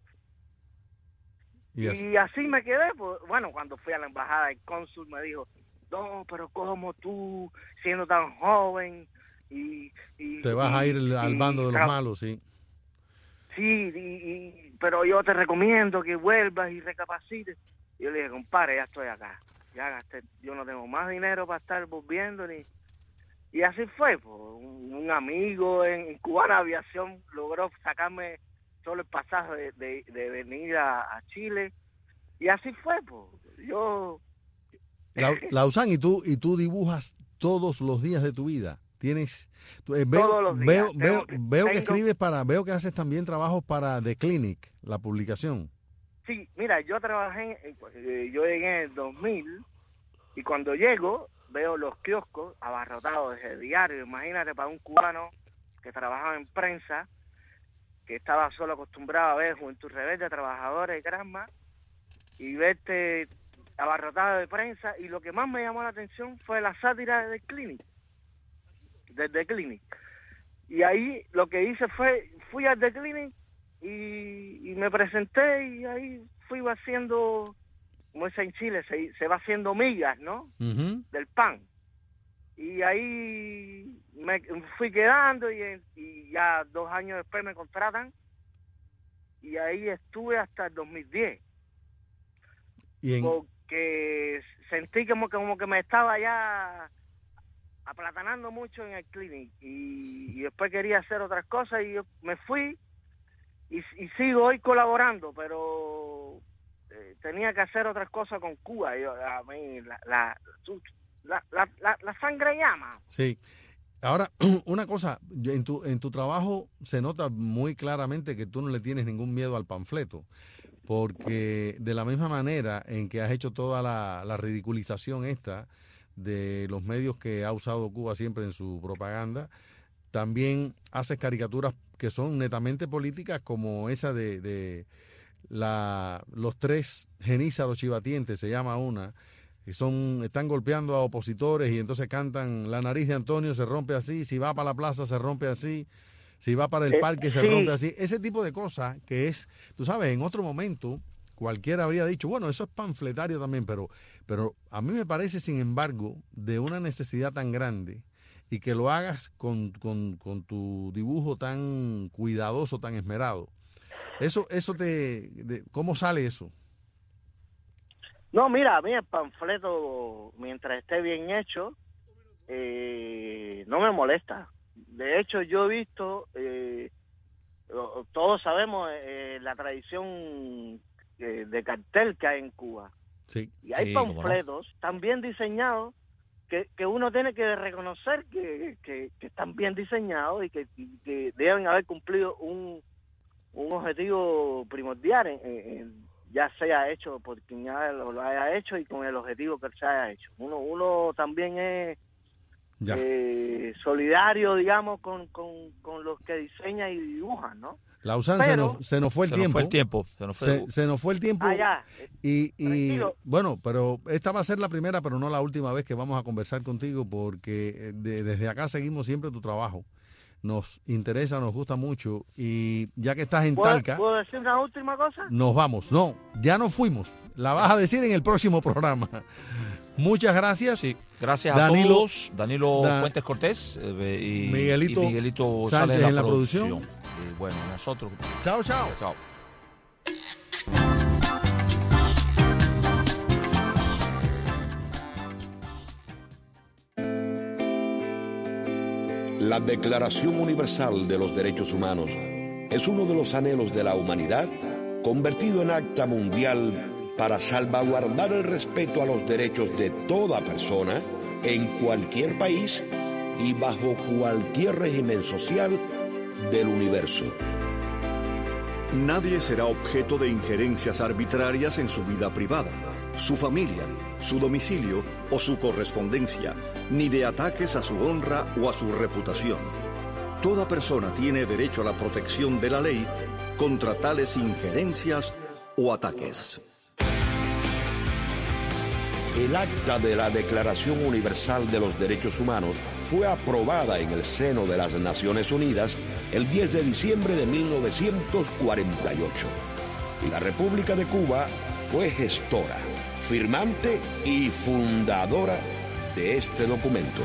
Y así. Y así me quedé, pues, bueno, cuando fui a la embajada, el cónsul me dijo, no, pero ¿cómo tú, siendo tan joven? Y, y Te vas y- a ir al y bando de los tra- malos, sí. Sí, y, y- pero yo te recomiendo que vuelvas y recapacites. Y yo le dije, compadre, ya estoy acá, ya gasté, yo no tengo más dinero para estar volviendo ni... Y así fue, pues, un, un amigo en, en Cubana Aviación logró sacarme solo el pasaje de, de, de venir a, a Chile, y así fue, pues, yo... La- Lausanne, ¿y tú, y tú dibujas todos los días de tu vida? Tienes, tú, eh, veo, Todos los días. veo, Tengo veo, que- veo que tengo- escribes para, veo que haces también trabajos para The Clinic, la publicación. Sí, mira, yo trabajé, en- eh, yo llegué en el dos mil, y cuando llego veo los kioscos abarrotados de diario. Imagínate, para un cubano que trabajaba en prensa, que estaba solo acostumbrado a ver Juventud Rebelde, Trabajadores y Grasma, y verte abarrotado de prensa, y lo que más me llamó la atención fue la sátira de The Clinic, de The Clinic. Y ahí lo que hice fue, fui a The Clinic y, y me presenté, y ahí fui haciendo, como es en Chile, se, se va haciendo migas, ¿no? Ujú. Del pan. Y ahí me fui quedando, y, y ya dos años después me contratan, y ahí estuve hasta el dos mil diez, Y en, porque sentí como que, como que me estaba ya aplatanando mucho en el clinic, y, y después quería hacer otras cosas, y yo me fui, y, y sigo hoy colaborando, pero eh, tenía que hacer otras cosas con Cuba. Yo, a mí la la, la, la, la, la sangre llama. Sí. Ahora, una cosa, en tu, en tu trabajo se nota muy claramente que tú no le tienes ningún miedo al panfleto, porque de la misma manera en que has hecho toda la, la ridiculización esta de los medios que ha usado Cuba siempre en su propaganda, también haces caricaturas que son netamente políticas, como esa de, de la, los tres genízaros chivatientes, se llama una, que son, están golpeando a opositores y entonces cantan la nariz de Antonio se rompe así, si va para la plaza se rompe así, si va para el parque se sí. rompe así. Ese tipo de cosas que es, tú sabes, en otro momento cualquiera habría dicho, bueno, eso es panfletario también, pero, pero a mí me parece, sin embargo, de una necesidad tan grande y que lo hagas con, con, con tu dibujo tan cuidadoso, tan esmerado. Eso, eso te, de, ¿cómo sale eso? No, mira, a mí el panfleto, mientras esté bien hecho, eh, no me molesta. De hecho, yo he visto, eh, todos sabemos eh, la tradición eh, de cartel que hay en Cuba. Sí. Y hay Sí, panfletos tan bien diseñados que, que uno tiene que reconocer que, que, que están bien diseñados y que, que deben haber cumplido un, un objetivo primordial en, en ya sea hecho por quien ya lo, lo haya hecho y con el objetivo que se haya hecho. Uno uno también es eh, solidario, digamos, con, con, con los que diseñan y dibujan, ¿no? Lausanne, se nos, se nos fue el se tiempo. Nos fue el tiempo. Se nos fue, se, se nos fue el tiempo. Ah, ya. Y, y Tranquilo. bueno, pero esta va a ser la primera, pero no la última vez que vamos a conversar contigo, porque de, desde acá seguimos siempre tu trabajo. Nos interesa, nos gusta mucho, y ya que estás en ¿Puedo, Talca, ¿Puedo decir una última cosa? nos vamos. No, ya nos fuimos. La vas a decir en el próximo programa. Muchas gracias. Sí, gracias Danilo, a todos. Danilo Da, Fuentes Cortés eh, y Miguelito, y Miguelito Sánchez Sales en la, en la producción. producción. Y bueno, nosotros. Chao, chao. Chao. La Declaración Universal de los Derechos Humanos es uno de los anhelos de la humanidad convertido en acta mundial para salvaguardar el respeto a los derechos de toda persona en cualquier país y bajo cualquier régimen social del universo. Nadie será objeto de injerencias arbitrarias en su vida privada, su familia, su domicilio o su correspondencia, ni de ataques a su honra o a su reputación. Toda persona tiene derecho a la protección de la ley contra tales injerencias o ataques. El acta de la Declaración Universal de los Derechos Humanos fue aprobada en el seno de las Naciones Unidas el diez de diciembre de mil novecientos cuarenta y ocho. Y la República de Cuba fue gestora, firmante y fundadora de este documento.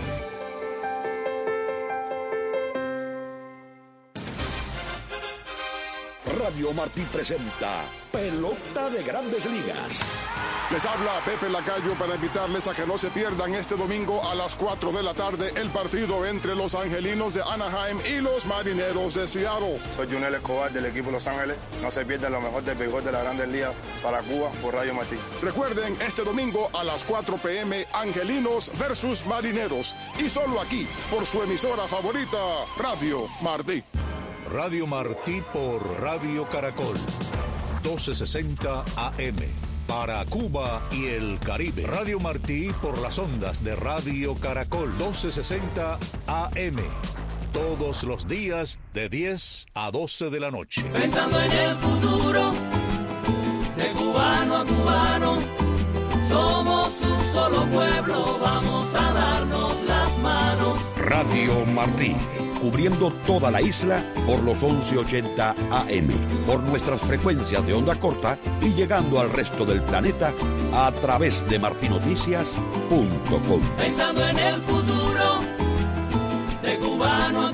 Radio Martí presenta Pelota de Grandes Ligas. Les habla Pepe Lacayo para invitarles a que no se pierdan este domingo a las cuatro de la tarde el partido entre los Angelinos de Anaheim y los Marineros de Seattle. Soy Junel Escobar del equipo Los Ángeles. No se pierdan lo mejor del béisbol de las Grandes Ligas para Cuba por Radio Martí. Recuerden, este domingo a las cuatro p m Angelinos versus Marineros. Y solo aquí, por su emisora favorita, Radio Martí. Radio Martí por Radio Caracol. doce sesenta A M. Para Cuba y el Caribe. Radio Martí por las ondas de Radio Caracol. doce sesenta A M. Todos los días de diez a doce de la noche. Pensando en el futuro, de cubano a cubano, somos un solo pueblo, vamos a darnos las manos. Radio Martí, cubriendo toda la isla por los once ochenta A M, por nuestras frecuencias de onda corta y llegando al resto del planeta a través de martinoticias punto com. Pensando en el futuro, de cubano a